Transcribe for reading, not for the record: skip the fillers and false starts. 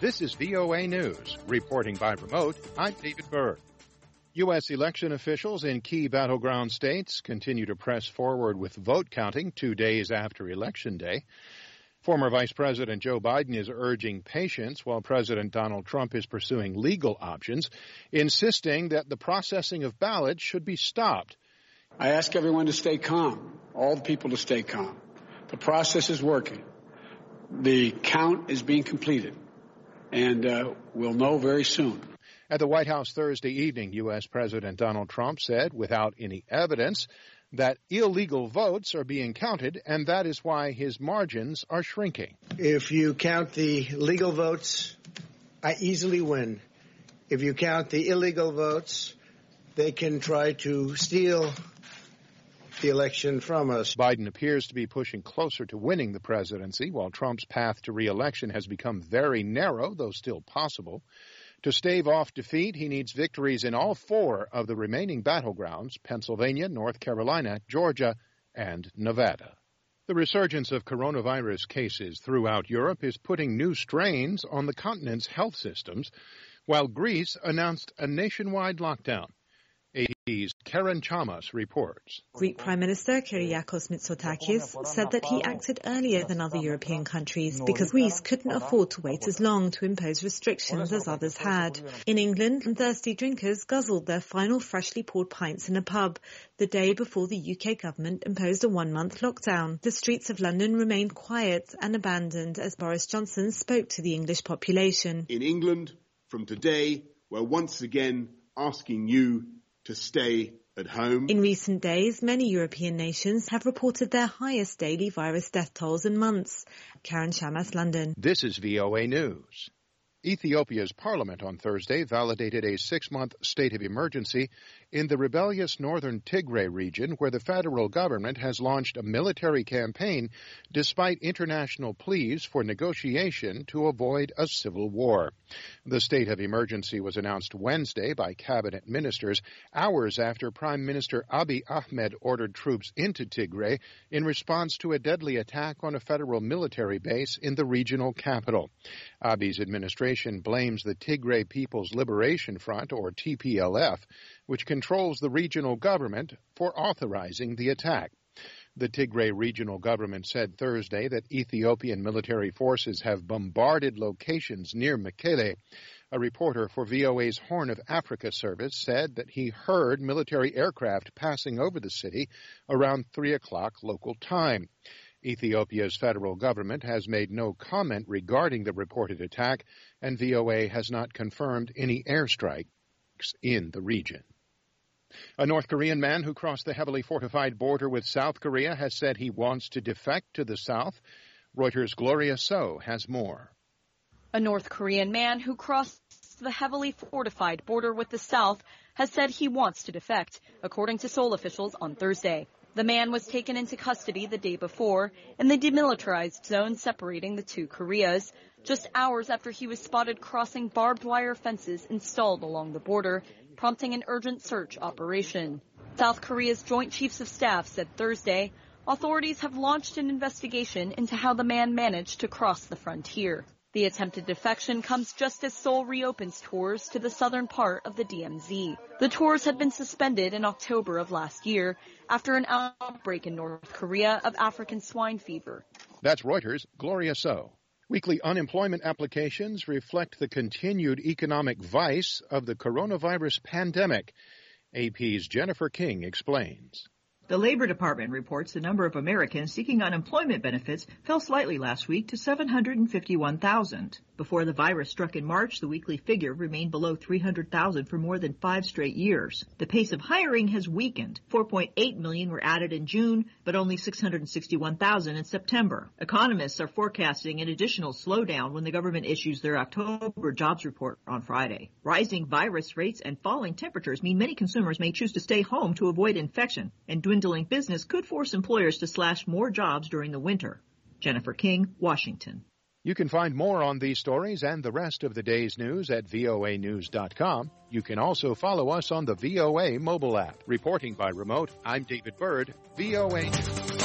This is VOA News. Reporting by remote, I'm David Byrd. U.S. election officials in key battleground states continue to press forward with vote counting 2 days after Election Day. Former Vice President Joe Biden is urging patience while President Donald Trump is pursuing legal options, insisting that the processing of ballots should be stopped. I ask everyone to stay calm, all the people to stay calm. The process is working. The count is being completed, and we'll know very soon. At the White House Thursday evening, U.S. President Donald Trump said, without any evidence, that illegal votes are being counted, and that is why his margins are shrinking. If you count the legal votes, I easily win. If you count the illegal votes, they can try to steal the election from us. Biden appears to be pushing closer to winning the presidency, while Trump's path to re-election has become very narrow, though still possible. To stave off defeat, he needs victories in all 4 of the remaining battlegrounds: Pennsylvania, North Carolina, Georgia, and Nevada. The resurgence of coronavirus cases throughout Europe is putting new strains on the continent's health systems, while Greece announced a nationwide lockdown. AP's Karen Chamas reports. Greek Prime Minister Kyriakos Mitsotakis said that he acted earlier than other European countries because Greece couldn't afford to wait as long to impose restrictions as others had. In England, thirsty drinkers guzzled their final freshly poured pints in a pub the day before the UK government imposed a 1-month lockdown. The streets of London remained quiet and abandoned as Boris Johnson spoke to the English population. In England, from today, we're once again asking you to stay at home. In recent days, many European nations have reported their highest daily virus death tolls in months. Karen Chamas, London. This is VOA News. Ethiopia's parliament on Thursday validated a 6-month state of emergency in the rebellious northern Tigray region, where the federal government has launched a military campaign despite international pleas for negotiation to avoid a civil war. The state of emergency was announced Wednesday by cabinet ministers hours after Prime Minister Abiy Ahmed ordered troops into Tigray in response to a deadly attack on a federal military base in the regional capital. Abiy's administration blames the Tigray People's Liberation Front, or TPLF, which controls the regional government, for authorizing the attack. The Tigray regional government said Thursday that Ethiopian military forces have bombarded locations near Mekele. A reporter for VOA's Horn of Africa service said that he heard military aircraft passing over the city around 3 o'clock local time. Ethiopia's federal government has made no comment regarding the reported attack, and VOA has not confirmed any airstrikes in the region. A North Korean man who crossed the heavily fortified border with South Korea has said he wants to defect to the south. Reuters' Gloria So has more. A North Korean man who crossed the heavily fortified border with the south has said he wants to defect, according to Seoul officials on Thursday. The man was taken into custody the day before in the demilitarized zone separating the 2 Koreas, just hours after he was spotted crossing barbed wire fences installed along the border, prompting an urgent search operation. South Korea's Joint Chiefs of Staff said Thursday authorities have launched an investigation into how the man managed to cross the frontier. The attempted defection comes just as Seoul reopens tours to the southern part of the DMZ. The tours had been suspended in October of last year after an outbreak in North Korea of African swine fever. That's Reuters' Gloria So. Weekly unemployment applications reflect the continued economic vice of the coronavirus pandemic. AP's Jennifer King explains. The Labor Department reports the number of Americans seeking unemployment benefits fell slightly last week to 751,000. Before the virus struck in March, the weekly figure remained below 300,000 for more than 5 straight years. The pace of hiring has weakened. 4.8 million were added in June, but only 661,000 in September. Economists are forecasting an additional slowdown when the government issues their October jobs report on Friday. Rising virus rates and falling temperatures mean many consumers may choose to stay home to avoid infection, and dwindling business could force employers to slash more jobs during the winter. Jennifer King, Washington. You can find more on these stories and the rest of the day's news at voanews.com. You can also follow us on the VOA mobile app. Reporting by remote, I'm David Byrd, VOA News.